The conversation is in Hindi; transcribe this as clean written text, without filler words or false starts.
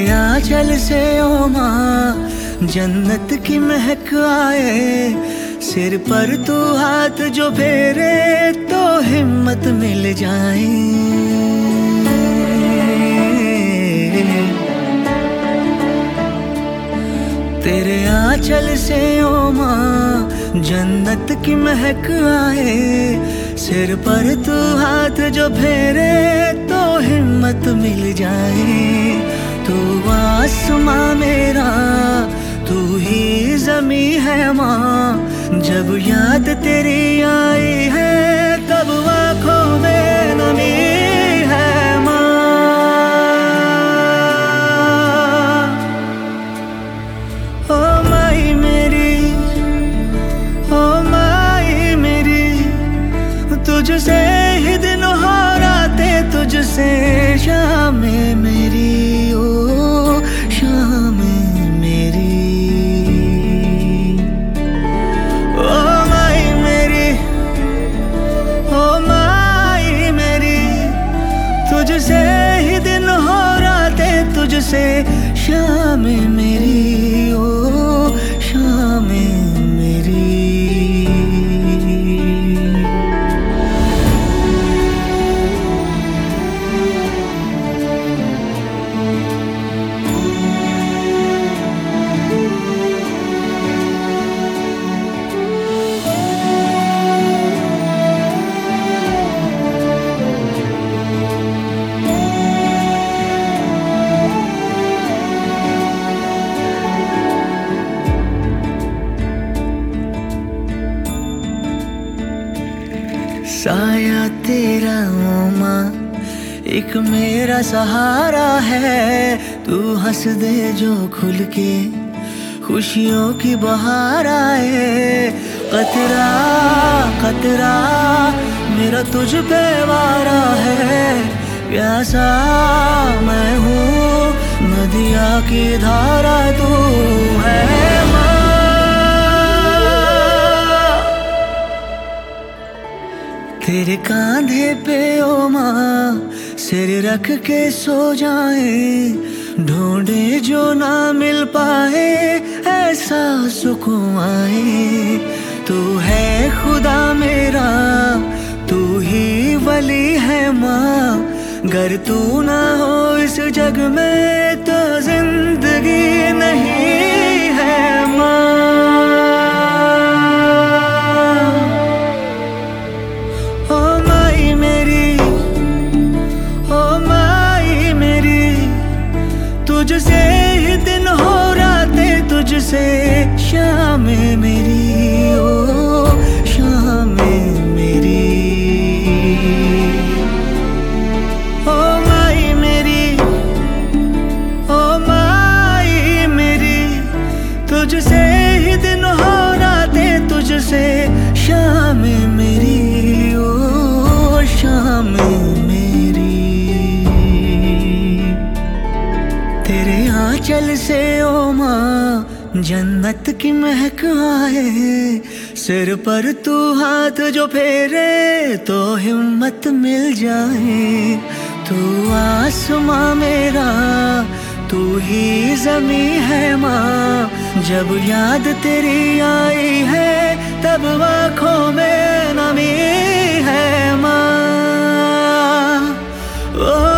आंचल से ओ माँ जन्नत की महक आए, सिर पर तू हाथ जो फेरे तो हिम्मत मिल जाए। तेरे आंचल से ओ माँ जन्नत की महक आए, सिर पर तू हाथ जो फेरे तो हिम्मत मिल जाए। तू आसमां मेरा तू ही ज़मीं है माँ, जब याद तेरी आई है तब आँखों में नमी है माँ। ओ माई मेरी, ओ माई मेरी, तुझसे ही दिन हो राते, तुझसे शामें मेरी, ओ शामें मेरी। ओ माई मेरी, ओ माई मेरी, तुझसे ही दिन हो राते, तुझसे शामें मेरी, ओ शामें मेरी। साया तेरा ओ माँ एक मेरा सहारा है, तू हंस दे जो खुल के खुशियों की बहार आए। कतरा कतरा मेरा तुझ पे वारा है, प्यासा मैं हूँ नदिया की धारा तू है माँ। तेरे कांधे पे ओ माँ सिर रख के सो जाए, ढूंढे जो ना मिल पाए ऐसा सुकून आए। तू है खुदा मेरा तू ही वली है माँ, गर तू ना हो इस जग में तो जिंदगी नहीं है माँ। तुझसे ही दिन हो राते, तुझसे शामें मेरी, ओ शामें मेरी। ओ माई मेरी, ओ माई मेरी, तुझसे ही दिन हो राते, तुझसे शामें मेरी, ओ शामें मेरी। तेरे आंचल से ओ माँ जन्नत की महक आए, सिर पर तू हाथ जो फेरे तो हिम्मत मिल जाए। तू आसमां मेरा तू ही ज़मीं है माँ, जब याद तेरी आई है तब आँखों में नमी है माँ।